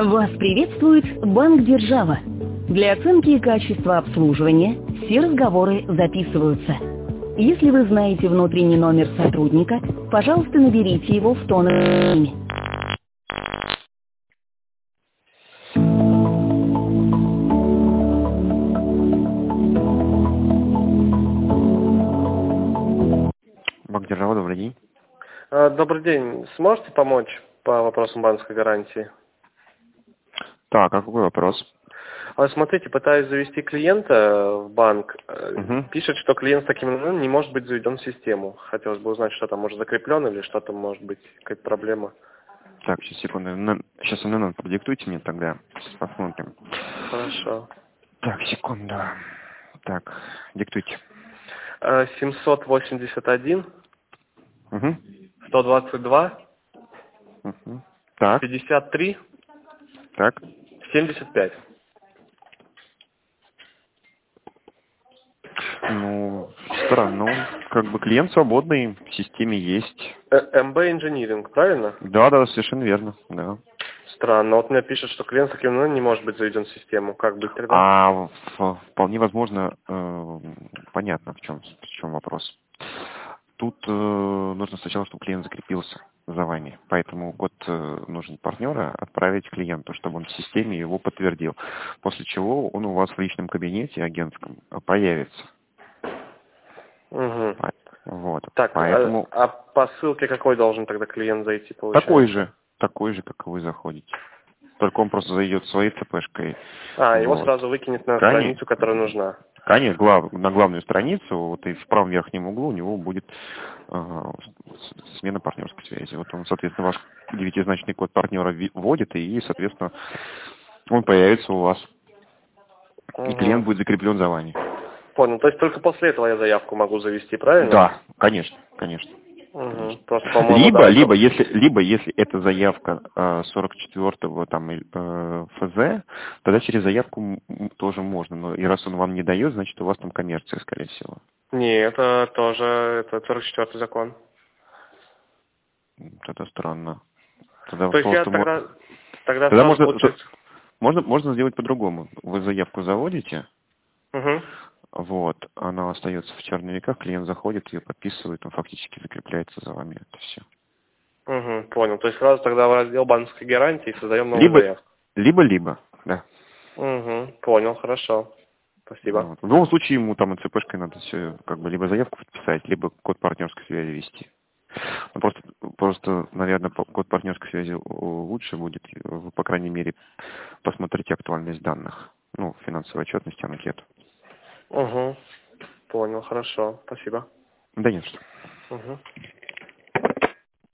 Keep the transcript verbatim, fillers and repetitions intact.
Вас приветствует Банк Держава. Для оценки качества обслуживания все разговоры записываются. Если вы знаете внутренний номер сотрудника, пожалуйста, наберите его в тоновом режиме. Банк Держава, добрый день. Добрый день. Сможете помочь по вопросам банковской гарантии? Так, а какой вопрос? Смотрите, пытаюсь завести клиента в банк. Угу. Пишет, что клиент с таким номером не может быть заведен в систему. Хотелось бы узнать, что там может закреплено или что там может быть, какая-то проблема. Так, сейчас, секунду. Сейчас номер продиктуйте мне тогда. Сейчас посмотрим. Хорошо. Так, секунду. Так, диктуйте. семьсот восемьдесят один, Угу. сто двадцать два, Угу. Так, пятьдесят три, так. семьдесят пять. Ну, странно. Он, как бы клиент свободный, в системе есть. эм бэ Engineering, правильно? Да, да, совершенно верно. Да. Странно. Вот мне пишет, что клиент с таким номером не может быть заведен в систему. Как быть тогда? А в- вполне возможно, э, понятно, в чем, в чем вопрос. Тут э, нужно сначала, чтобы клиент закрепился за вами. Поэтому код э, нужен партнера отправить клиенту, чтобы он в системе его подтвердил. После чего он у вас в личном кабинете агентском появится. Угу. Вот. Так, Поэтому а, а по ссылке какой должен тогда клиент зайти, получается? такой же, такой же, как и вы заходите. Только он просто зайдет своей цпшкой. А, его Вот. сразу выкинет на Конечно. страницу, которая нужна. Конечно, глав, на главную страницу, вот и в правом верхнем углу у него будет э, смена партнерской связи. Вот он, соответственно, ваш девятизначный код партнера вводит, и, соответственно, он появится у вас. Угу. И клиент будет закреплен за вами. Понял. То есть только после этого я заявку могу завести, правильно? Да, конечно, конечно. Угу. Просто, по-моему, Либо, да, либо, это... если, либо, если это заявка э, сорок четвёртого там э, эф зэ, тогда через заявку м, тоже можно. Но и раз он вам не дает, значит, у вас там коммерция, скорее всего. Не, это тоже, это сорок четвёртый закон. Это странно. Тогда То есть я просто тогда, тогда, тогда сразу можно, получается... можно, можно сделать по-другому. Вы заявку заводите, Угу. вот, она остается в черновиках, клиент заходит, ее подписывает, он фактически закрепляется за вами. Это все. Угу, понял. То есть сразу тогда в раздел банковской гарантии создаем новую Либо, заявку. либо, либо, да. Угу, понял, хорошо. Спасибо. Вот. В любом случае ему там и цпшкой надо все, как бы, либо заявку подписать, либо код партнерской связи ввести. Ну, просто, просто, наверное, код партнерской связи лучше будет, вы, по крайней мере, посмотрите актуальность данных, ну, финансовой отчетности, анкету. Угу, понял, хорошо. Спасибо. Да нет, что. Угу.